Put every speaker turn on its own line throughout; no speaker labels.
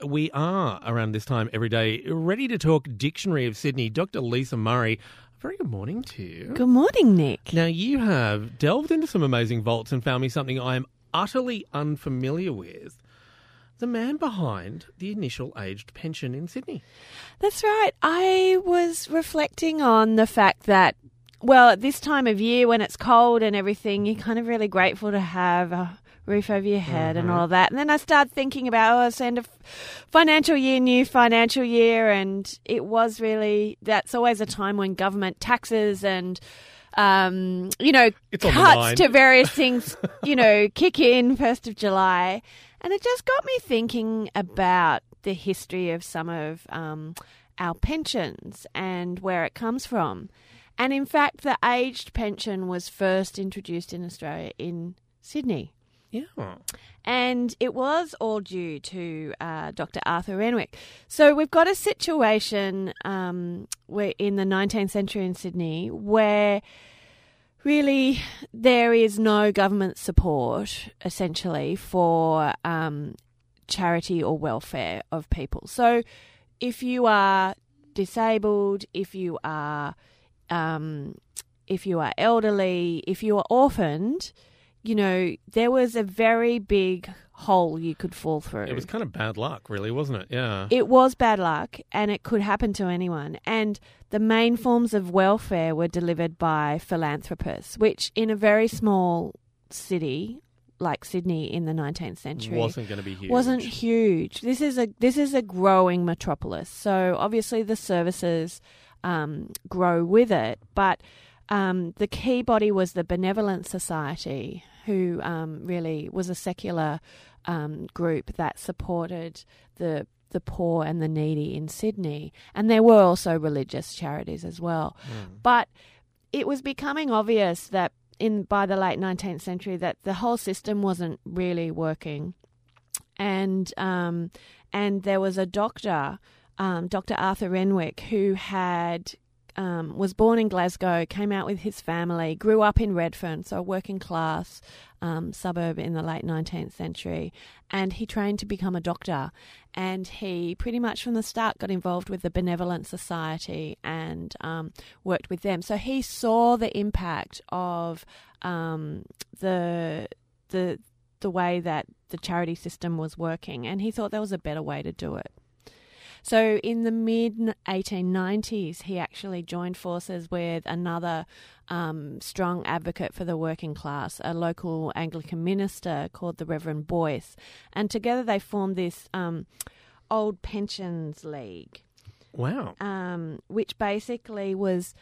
we are, around this time every day, ready to talk Dictionary of Sydney. Dr. Lisa Murray, very good morning to you.
Good morning, Nick.
Now, you have delved into some amazing vaults and found me something I am utterly unfamiliar with. The man behind the initial aged pension in Sydney.
That's right. I was reflecting on the fact that, well, at this time of year when it's cold and everything, you're kind of really grateful to have a roof over your head and all of that. And then I started thinking about, it's end of financial year, new financial year, and it was really, that's always a time when government taxes and cuts to various things, kick in 1st of July. And it just got me thinking about the history of some of our pensions and where it comes from. And in fact, the aged pension was first introduced in Australia in Sydney.
Yeah.
And it was all due to Dr. Arthur Renwick. So we've got a situation where in the 19th century in Sydney where really there is no government support, essentially, for charity or welfare of people. So if you are disabled, if you are elderly, if you are orphaned, there was a very big hole you could fall through.
It was kind of bad luck, really, wasn't it? Yeah.
It was bad luck, and it could happen to anyone. And the main forms of welfare were delivered by philanthropists, which in a very small city like Sydney in the 19th century
wasn't going to be huge.
Wasn't huge. This is a growing metropolis. So obviously the services grow with it, but the key body was the Benevolent Society, who really was a secular group that supported the poor and the needy in Sydney. And there were also religious charities as well. But it was becoming obvious that by the late 19th century that the whole system wasn't really working. And there was a doctor, Dr. Arthur Renwick, who was born in Glasgow, came out with his family, grew up in Redfern, so a working class suburb in the late 19th century, and he trained to become a doctor. And he pretty much from the start got involved with the Benevolent Society and worked with them. So he saw the impact of the way that the charity system was working, and he thought there was a better way to do it. So in the mid-1890s, he actually joined forces with another strong advocate for the working class, a local Anglican minister called the Reverend Boyce. And together they formed this Old Pensions League.
Wow.
Which basically was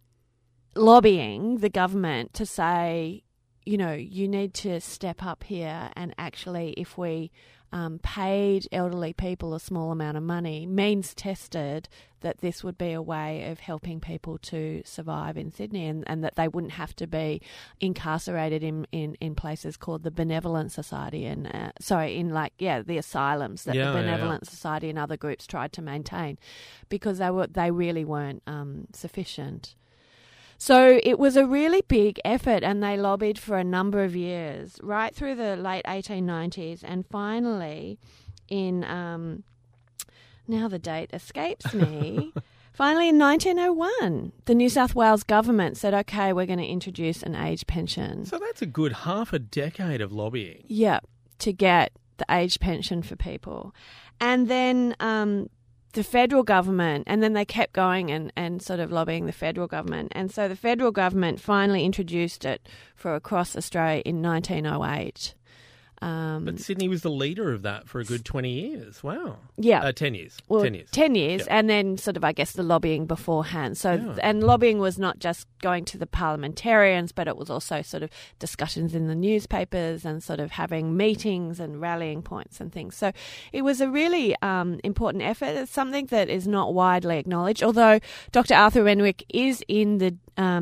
lobbying the government to say, you need to step up here, and actually if we paid elderly people a small amount of money, means tested that this would be a way of helping people to survive in Sydney, and that they wouldn't have to be incarcerated in places called the Benevolent Society and the asylums that the Benevolent Society and other groups tried to maintain, because they really weren't sufficient. So it was a really big effort, and they lobbied for a number of years, right through the late 1890s, and finally in, now the date escapes me, finally in 1901, the New South Wales government said, okay, we're going to introduce an age pension.
So that's a good half a decade of lobbying.
Yeah, to get the age pension for people. And then the federal government, and then they kept going and sort of lobbying the federal government. And so the federal government finally introduced it for across Australia in 1908.
But Sydney was the leader of that for a good 20 years. Wow.
Yeah.
10 years.
Well,
10 years.
10 years,
Yep.
And then sort of, I guess, the lobbying beforehand. So, and lobbying was not just going to the parliamentarians, but it was also sort of discussions in the newspapers and sort of having meetings and rallying points and things. So it was a really important effort. It's something that is not widely acknowledged, although Dr. Arthur Renwick is in the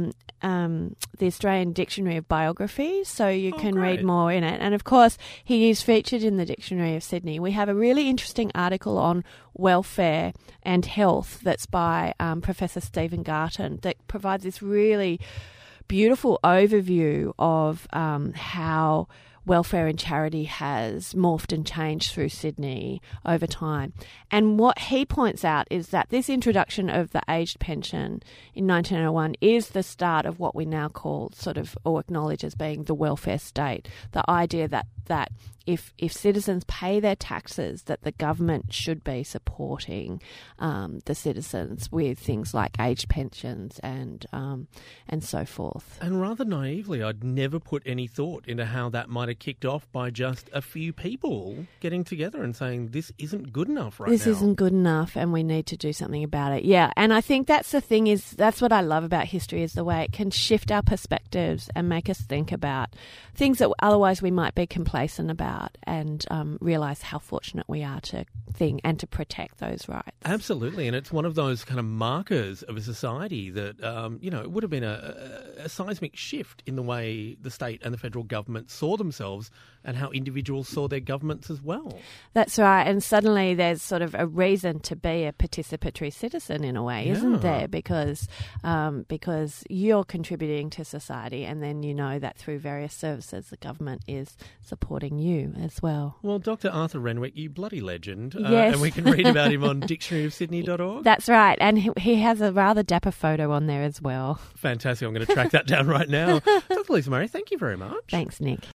Australian Dictionary of Biography, so you can read more in it. And of course, he is featured in the Dictionary of Sydney. We have a really interesting article on welfare and health that's by Professor Stephen Garton that provides this really beautiful overview of how welfare and charity has morphed and changed through Sydney over time. And what he points out is that this introduction of the aged pension in 1901 is the start of what we now call sort of, or acknowledge as being, the welfare state. The idea that if citizens pay their taxes, that the government should be supporting the citizens with things like aged pensions and so forth.
And rather naively, I'd never put any thought into how that might have kicked off by just a few people getting together and saying, this isn't good enough right now.
This isn't good enough and we need to do something about it. Yeah, and I think that's the thing, is that's what I love about history, is the way it can shift our perspectives and make us think about things that otherwise we might be complacent about, and realise how fortunate we are to think and to protect those rights.
Absolutely, and it's one of those kind of markers of a society that, it would have been a seismic shift in the way the state and the federal government saw themselves and how individuals saw their governments as well.
That's right, and suddenly there's sort of a reason to be a participatory citizen in a way, isn't there? Because you're contributing to society, and then you know that through various services the government is supporting you as well.
Well, Dr. Arthur Renwick, you bloody legend.
Yes.
And we can read about him on dictionaryofsydney.org.
That's right, and he has a rather dapper photo on there as well.
Fantastic. I'm going to track that down right now. Dr. Lisa Murray, thank you very much.
Thanks, Nick.